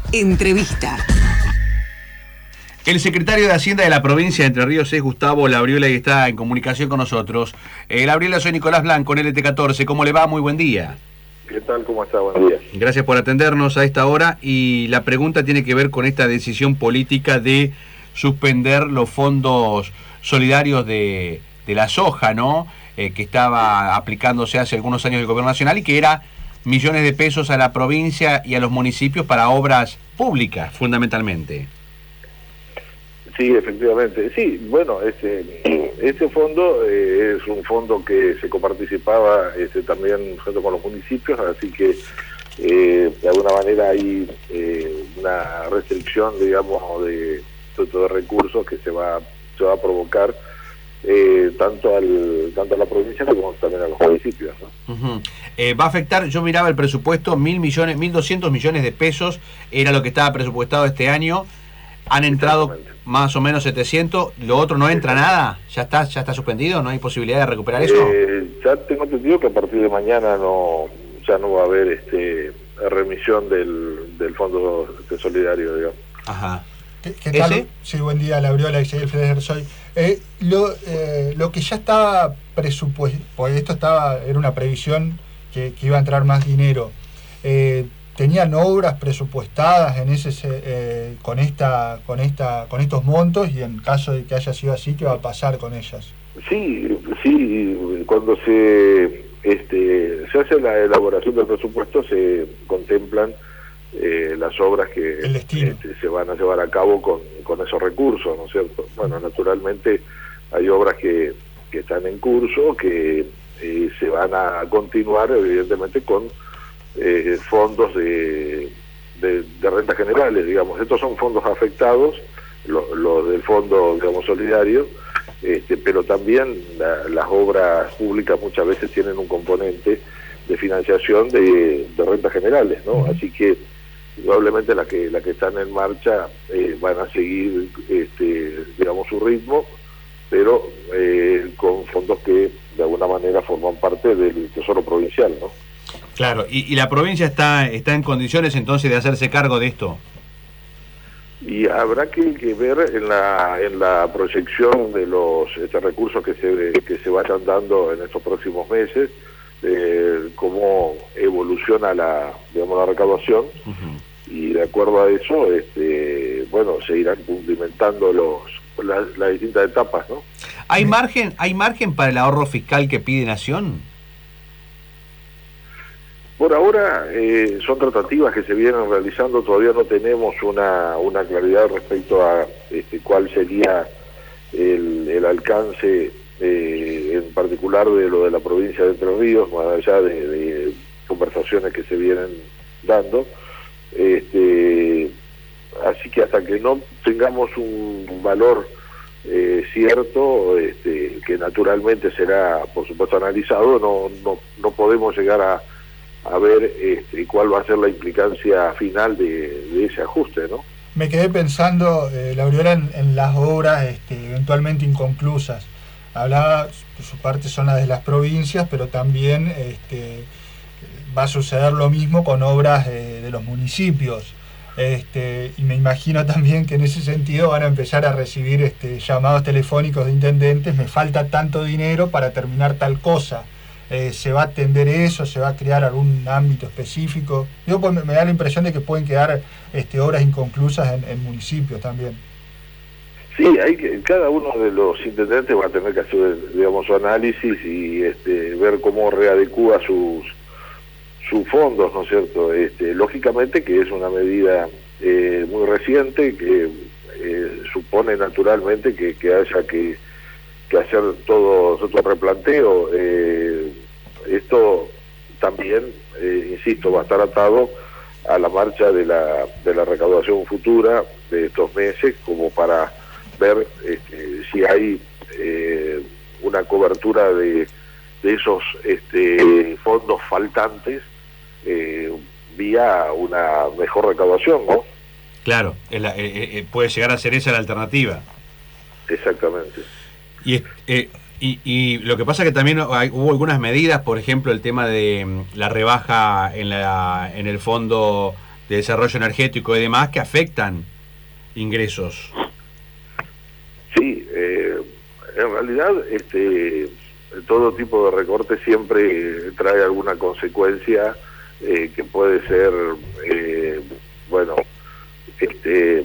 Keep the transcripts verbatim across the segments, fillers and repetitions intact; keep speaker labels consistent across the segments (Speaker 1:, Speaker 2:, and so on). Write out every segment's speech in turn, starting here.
Speaker 1: Entrevista.
Speaker 2: El secretario de Hacienda de la provincia de Entre Ríos es Gustavo Labriola y está en comunicación con nosotros. Eh, Labriola, soy Nicolás Blanco en L T catorce. ¿Cómo le va? Muy buen día.
Speaker 3: ¿Qué tal? ¿Cómo está? Buen día.
Speaker 2: Gracias por atendernos a esta hora. Y la pregunta tiene que ver con esta decisión política de suspender los fondos solidarios de, de la soja, ¿no? Eh, que estaba aplicándose hace algunos años el gobierno nacional y que era millones de pesos a la provincia y a los municipios para obras públicas, fundamentalmente.
Speaker 3: Sí, efectivamente. Sí, bueno, ese, ese fondo eh, es un fondo que se coparticipaba este, también junto con los municipios, así que eh, de alguna manera hay eh, una restricción, digamos, de, de recursos que se va, se va a provocar eh, tanto al tanto a la provincia como también a los municipios, ¿no?
Speaker 2: Uh-huh. Eh, va a afectar, yo miraba el presupuesto, mil millones, mil doscientos millones de pesos, era lo que estaba presupuestado este año. Han entrado más o menos setecientos, lo otro no entra nada, ya está ya está suspendido, no hay posibilidad de recuperar eso.
Speaker 3: Eh, ya tengo entendido que a partir de mañana no ya no va a haber este remisión del, del fondo de solidario, digamos.
Speaker 2: Ajá.
Speaker 4: ¿Qué, qué tal?
Speaker 2: ¿Ese?
Speaker 4: Sí, buen día, Labriola, Isaías Federer soy. Eh, lo, eh, lo que ya estaba presupuesto, porque esto estaba era una previsión que, que iba a entrar más dinero. Eh, ¿Tenían obras presupuestadas en ese eh, con esta con esta con estos montos y en caso de que haya sido así, qué va a pasar con ellas?
Speaker 3: Sí, sí, cuando se este se hace la elaboración del presupuesto se contemplan eh, las obras que este, se van a llevar a cabo con, con esos recursos, ¿no es cierto? Bueno, naturalmente hay obras que, que están en curso, que eh, se van a continuar evidentemente con Eh, fondos de, de, de rentas generales, digamos. Estos son fondos afectados, los lo del fondo, digamos, solidario, este, pero también la, las obras públicas muchas veces tienen un componente de financiación de, de rentas generales, ¿no? Así que probablemente las que las que están en marcha eh, van a seguir, este, digamos, su ritmo, pero eh, con fondos que de alguna manera forman parte del Tesoro Provincial, ¿no?
Speaker 2: Claro, y, y la provincia está está en condiciones entonces de hacerse cargo de esto.
Speaker 3: Y habrá que, que ver en la en la proyección de los este, recursos que se que se vayan dando en estos próximos meses, eh, cómo evoluciona la digamos la recaudación. Uh-huh. Y de acuerdo a eso, este bueno, se irán cumplimentando los las, las distintas etapas, ¿no?
Speaker 2: ¿Hay margen hay margen para el ahorro fiscal que pide Nación?
Speaker 3: Por ahora eh, son tratativas que se vienen realizando, todavía no tenemos una, una claridad respecto a este, cuál sería el, el alcance eh, en particular de lo de la provincia de Entre Ríos, más allá de, de conversaciones que se vienen dando. Este, así que hasta que no tengamos un valor eh, cierto, este, que naturalmente será por supuesto analizado, no, no, no podemos llegar a a ver este, cuál va a ser la implicancia final de, de ese ajuste, ¿no?
Speaker 4: Me quedé pensando, eh, Labriola, en, en las obras este, eventualmente inconclusas. Hablaba, por su parte son las de las provincias, pero también este, va a suceder lo mismo con obras eh, de los municipios. Este, y me imagino también que en ese sentido van a empezar a recibir este, llamados telefónicos de intendentes, me falta tanto dinero para terminar tal cosa. Eh, ¿Se va a atender eso? ¿Se va a crear algún ámbito específico? Yo pues, me da la impresión de que pueden quedar este, obras inconclusas en, en municipios también.
Speaker 3: Sí, hay que, cada uno de los intendentes va a tener que hacer, digamos, su análisis y este, ver cómo readecúa sus sus fondos, ¿no es cierto? Este, lógicamente que es una medida eh, muy reciente que eh, supone naturalmente que, que haya que que hacer todo otro replanteo. Eh, esto también, eh, insisto, va a estar atado a la marcha de la de la recaudación futura de estos meses, como para ver este, si hay eh, una cobertura de, de esos este, fondos faltantes eh, vía una mejor recaudación, ¿no?
Speaker 2: Claro, es la, eh, eh, puede llegar a ser esa la alternativa.
Speaker 3: Exactamente.
Speaker 2: Y, eh, y, y lo que pasa es que también hay, hubo algunas medidas, por ejemplo, el tema de la rebaja en, la, en el fondo de desarrollo energético y demás que afectan ingresos.
Speaker 3: Sí, eh, en realidad este todo tipo de recorte siempre trae alguna consecuencia eh, que puede ser, eh, bueno, este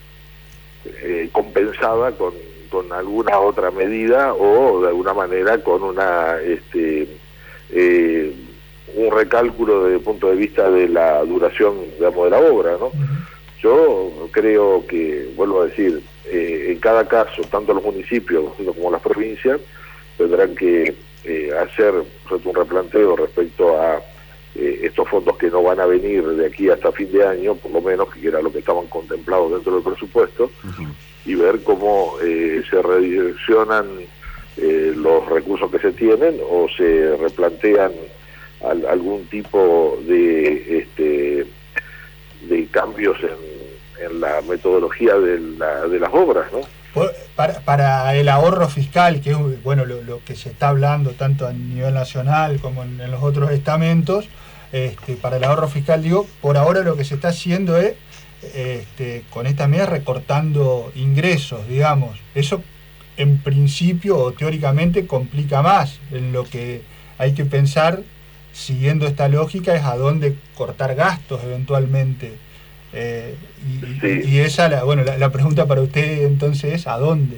Speaker 3: eh, compensada con, con alguna otra medida o de alguna manera con una este eh, un recálculo desde el punto de vista de la duración, digamos, de la obra, ¿no? Uh-huh. Yo creo que, vuelvo a decir, eh, en cada caso, tanto los municipios como las provincias tendrán que eh, hacer un replanteo respecto a eh, estos fondos que no van a venir de aquí hasta fin de año, por lo menos, que era lo que estaban contemplados dentro del presupuesto, uh-huh. y ver cómo eh, se redireccionan eh, los recursos que se tienen o se replantean al, algún tipo de este de cambios en, en la metodología de, la, de las obras, ¿no?
Speaker 4: Para, para el ahorro fiscal, que es bueno lo, lo que se está hablando tanto a nivel nacional como en, en los otros estamentos, este, para el ahorro fiscal, digo, por ahora lo que se está haciendo es, este, con esta medida, recortando ingresos, digamos. Eso, en principio o teóricamente, complica más. En lo que hay que pensar, siguiendo esta lógica, es a dónde cortar gastos eventualmente. Eh, y, sí. y esa, la, bueno, la, la pregunta para usted entonces es ¿a dónde?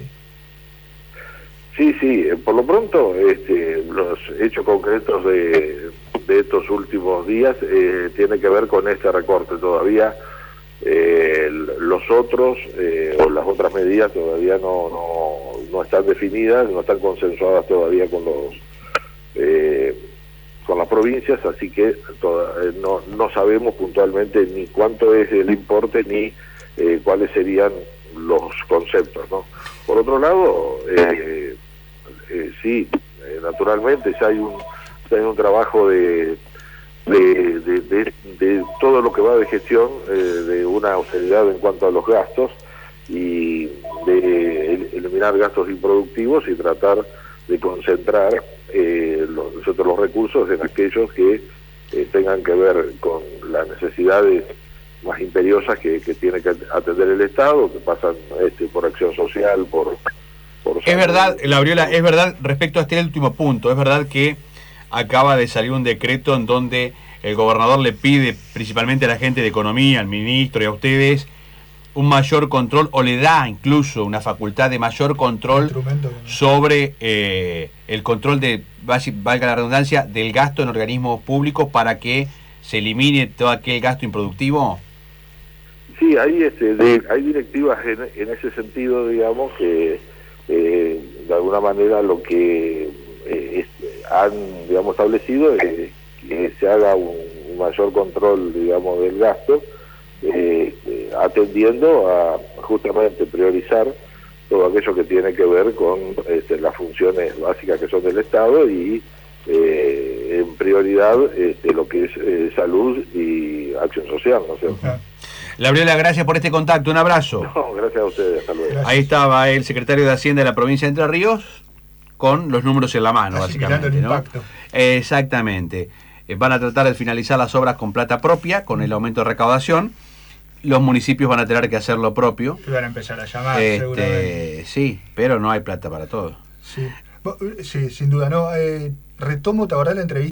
Speaker 3: Sí, sí, por lo pronto este, los hechos concretos de, de estos últimos días eh, tienen que ver con este recorte. Todavía eh, los otros eh, o las otras medidas todavía no, no, no están definidas, no están consensuadas todavía con los eh, con las provincias, así que toda, eh, no, no sabemos puntualmente ni cuánto es el importe ni eh, cuáles serían los conceptos, ¿no? Por otro lado, eh, eh, sí, eh, naturalmente ya hay un ya hay un trabajo de de, de, de de todo lo que va de gestión, eh, de una austeridad en cuanto a los gastos y de el, eliminar gastos improductivos y tratar de concentrar eh, los, nosotros los recursos en aquellos que eh, tengan que ver con las necesidades más imperiosas que, que tiene que atender el Estado, que pasan este, por acción social, por... por
Speaker 2: es verdad, Labriola, es verdad, respecto a este último punto, es verdad que acaba de salir un decreto en donde el gobernador le pide principalmente a la gente de Economía, al ministro y a ustedes, un mayor control, o le da incluso una facultad de mayor control sobre eh, el control de, valga la redundancia, del gasto en organismos públicos para que se elimine todo aquel gasto improductivo.
Speaker 3: Sí, hay, este, de, hay directivas en, en ese sentido, digamos, que eh, de alguna manera lo que eh, es, han digamos establecido es que se haga un, un mayor control, digamos, del gasto, Eh, eh, atendiendo a justamente priorizar todo aquello que tiene que ver con este, las funciones básicas que son del Estado y eh, en prioridad este, lo que es eh, salud y acción social, ¿no es cierto?
Speaker 2: Uh-huh. Labriola, gracias por este contacto, un abrazo.
Speaker 3: No, gracias a ustedes, hasta luego.
Speaker 2: Ahí estaba el secretario de Hacienda de la provincia de Entre Ríos con los números en la mano,
Speaker 4: así
Speaker 2: básicamente,
Speaker 4: el
Speaker 2: ¿no?
Speaker 4: impacto.
Speaker 2: Eh, exactamente. Eh, van a tratar de finalizar las obras con plata propia, con el aumento de recaudación. Los municipios van a tener que hacer lo propio.
Speaker 4: Y van a empezar a llamar,
Speaker 2: este,
Speaker 4: seguramente.
Speaker 2: Sí, pero no hay plata para todo.
Speaker 4: Sí, sí sin duda. no eh, Retomo, ¿te acordás la entrevista?